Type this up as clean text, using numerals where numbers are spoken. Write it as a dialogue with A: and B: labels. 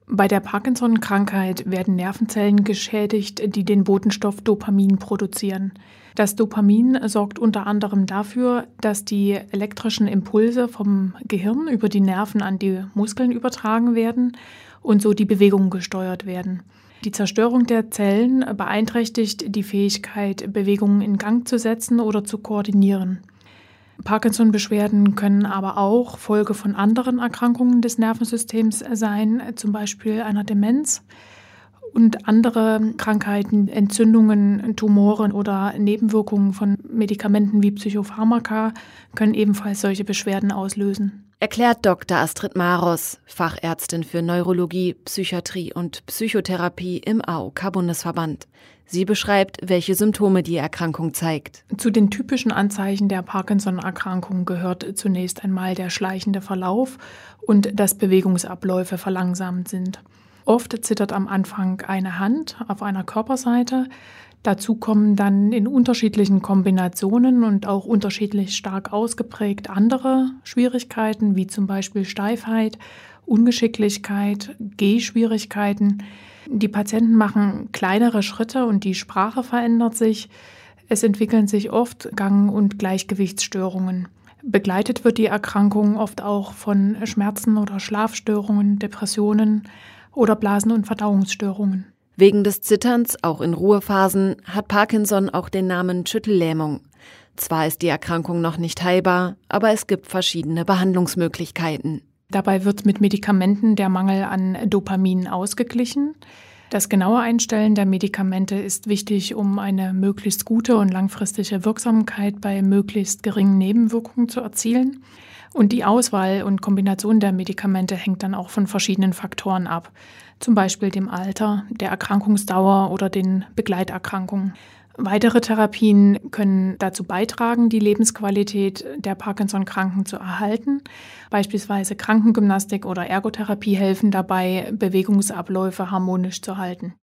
A: Bei der Parkinson-Krankheit werden Nervenzellen geschädigt, die den Botenstoff Dopamin produzieren. Das Dopamin sorgt unter anderem dafür, dass die elektrischen Impulse vom Gehirn über die Nerven an die Muskeln übertragen werden und so die Bewegungen gesteuert werden. Die Zerstörung der Zellen beeinträchtigt die Fähigkeit, Bewegungen in Gang zu setzen oder zu koordinieren. Parkinson-Beschwerden können aber auch Folge von anderen Erkrankungen des Nervensystems sein, zum Beispiel einer Demenz. Und andere Krankheiten, Entzündungen, Tumoren oder Nebenwirkungen von Medikamenten wie Psychopharmaka können ebenfalls solche Beschwerden auslösen.
B: Erklärt Dr. Astrid Maros, Fachärztin für Neurologie, Psychiatrie und Psychotherapie im AOK-Bundesverband. Sie beschreibt, welche Symptome die Erkrankung zeigt.
A: Zu den typischen Anzeichen der Parkinson-Erkrankung gehört zunächst einmal der schleichende Verlauf und dass Bewegungsabläufe verlangsamt sind. Oft zittert am Anfang eine Hand auf einer Körperseite. Dazu kommen dann in unterschiedlichen Kombinationen und auch unterschiedlich stark ausgeprägt andere Schwierigkeiten, wie zum Beispiel Steifheit, Ungeschicklichkeit, Gehschwierigkeiten. Die Patienten machen kleinere Schritte und die Sprache verändert sich. Es entwickeln sich oft Gang- und Gleichgewichtsstörungen. Begleitet wird die Erkrankung oft auch von Schmerzen oder Schlafstörungen, Depressionen oder Blasen- und Verdauungsstörungen.
B: Wegen des Zitterns, auch in Ruhephasen, hat Parkinson auch den Namen Schüttellähmung. Zwar ist die Erkrankung noch nicht heilbar, aber es gibt verschiedene Behandlungsmöglichkeiten.
A: Dabei wird mit Medikamenten der Mangel an Dopamin ausgeglichen. Das genaue Einstellen der Medikamente ist wichtig, um eine möglichst gute und langfristige Wirksamkeit bei möglichst geringen Nebenwirkungen zu erzielen. Und die Auswahl und Kombination der Medikamente hängt dann auch von verschiedenen Faktoren ab, zum Beispiel dem Alter, der Erkrankungsdauer oder den Begleiterkrankungen. Weitere Therapien können dazu beitragen, die Lebensqualität der Parkinson-Kranken zu erhalten. Beispielsweise Krankengymnastik oder Ergotherapie helfen dabei, Bewegungsabläufe harmonisch zu halten.